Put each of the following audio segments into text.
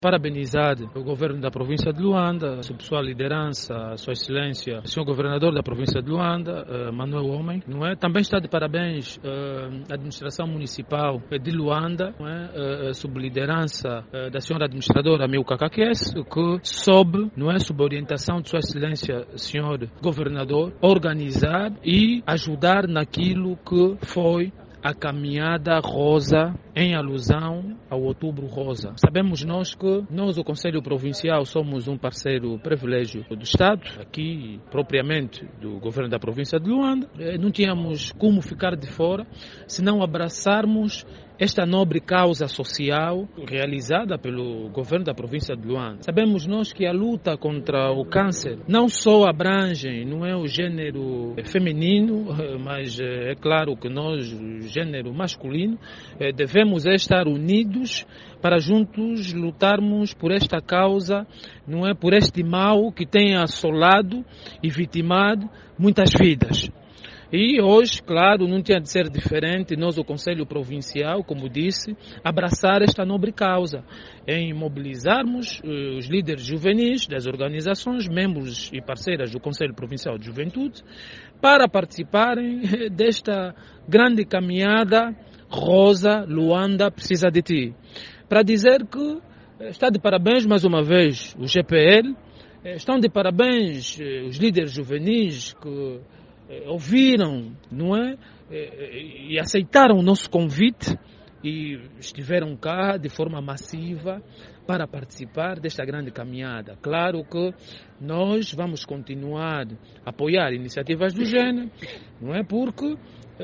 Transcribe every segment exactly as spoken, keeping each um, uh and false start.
Parabenizar o governo da província de Luanda, a sua liderança, a sua excelência, o senhor governador da província de Luanda, Manuel Homem, não é? Também está de parabéns a administração municipal de Luanda, não é? Sob liderança da senhora administradora Milka Kakes, que soube, não é, sob orientação de sua excelência, senhor governador, organizar e ajudar naquilo que foi a caminhada rosa em alusão ao Outubro Rosa. Sabemos nós que nós, o Conselho Provincial, somos um parceiro privilégio do Estado, aqui propriamente do governo da província de Luanda. Não tínhamos como ficar de fora se não abraçarmos esta nobre causa social realizada pelo governo da província de Luanda. Sabemos nós que a luta contra o câncer não só abrange, não é o gênero feminino, mas é claro que nós, o gênero masculino, devemos estar unidos para juntos lutarmos por esta causa, não é, por este mal que tem assolado e vitimado muitas vidas. E hoje, claro, não tinha de ser diferente, nós, o Conselho Provincial, como disse, abraçar esta nobre causa, em mobilizarmos eh, os líderes juvenis das organizações, membros e parceiras do Conselho Provincial de Juventude, para participarem desta grande caminhada rosa. Luanda precisa de ti. Para dizer que está de parabéns mais uma vez o G P L, estão de parabéns eh, os líderes juvenis que ouviram, não é? E aceitaram o nosso convite e estiveram cá de forma massiva para participar desta grande caminhada. Claro que nós vamos continuar a apoiar iniciativas do gênero, não é? Porque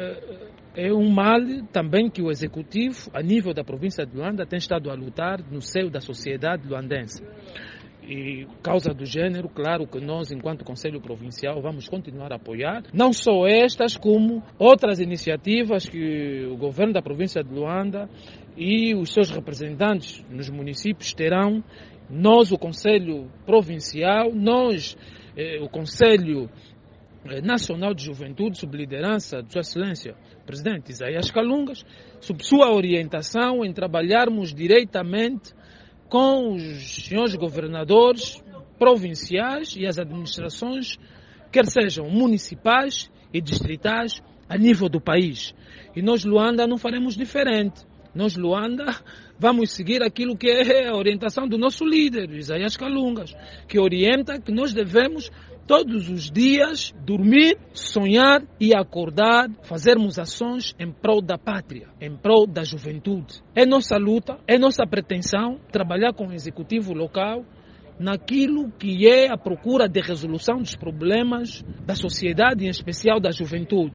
é um mal também que o Executivo, a nível da província de Luanda, tem estado a lutar no seio da sociedade luandense. E causa do gênero, claro que nós, enquanto Conselho Provincial, vamos continuar a apoiar, não só estas, como outras iniciativas que o governo da província de Luanda e os seus representantes nos municípios terão. Nós, o Conselho Provincial, nós, eh, o Conselho Nacional de Juventude, sob liderança de Sua Excelência, Presidente Isaías Kalungas, sob sua orientação em trabalharmos diretamente com os senhores governadores provinciais e as administrações, quer sejam municipais e distritais, a nível do país. E nós, Luanda, não faremos diferente. Nós, Luanda, vamos seguir aquilo que é a orientação do nosso líder, Isaías Kalungas, que orienta que nós devemos todos os dias dormir, sonhar e acordar, fazermos ações em prol da pátria, em prol da juventude. É nossa luta, é nossa pretensão trabalhar com o executivo local naquilo que é a procura de resolução dos problemas da sociedade, em especial da juventude.